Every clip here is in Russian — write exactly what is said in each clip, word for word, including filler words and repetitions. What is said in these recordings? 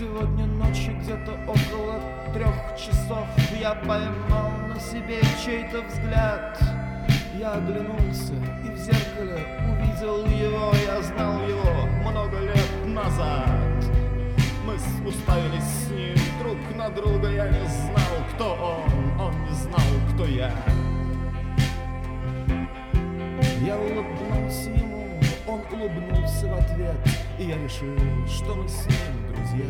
Сегодня ночью где-то около трех часов я поймал на себе чей-то взгляд. Я оглянулся и в зеркале увидел его. Я знал его много лет назад. Мы уставились с ним друг на друга. Я не знал, кто он, он не знал, кто я. Я улыбнулся ему, он улыбнулся в ответ, и я решил, что мы с ним друзья.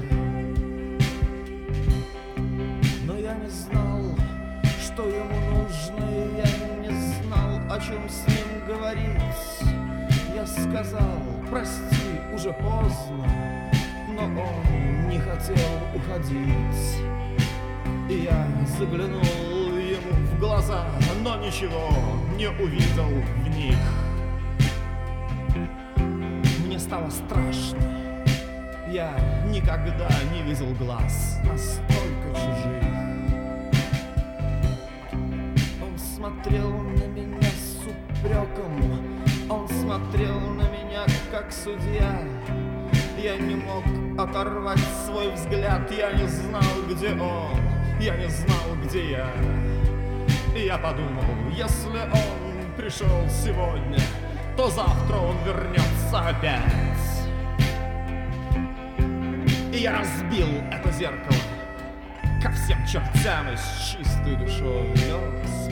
Но я не знал, что ему нужно, и я не знал, о чем с ним говорить. Я сказал: прости, уже поздно, но он не хотел уходить. И я заглянул ему в глаза, но ничего не увидел в них. Мне стало страшно. Я никогда не видел глаз настолько чужих. Он смотрел на меня с упреком, он смотрел на меня как судья. Я не мог оторвать свой взгляд, я не знал, где он, я не знал, где я. И я подумал, если он пришел сегодня, то завтра он вернется опять. И я разбил это зеркало ко всем чертям и с чистой душой лег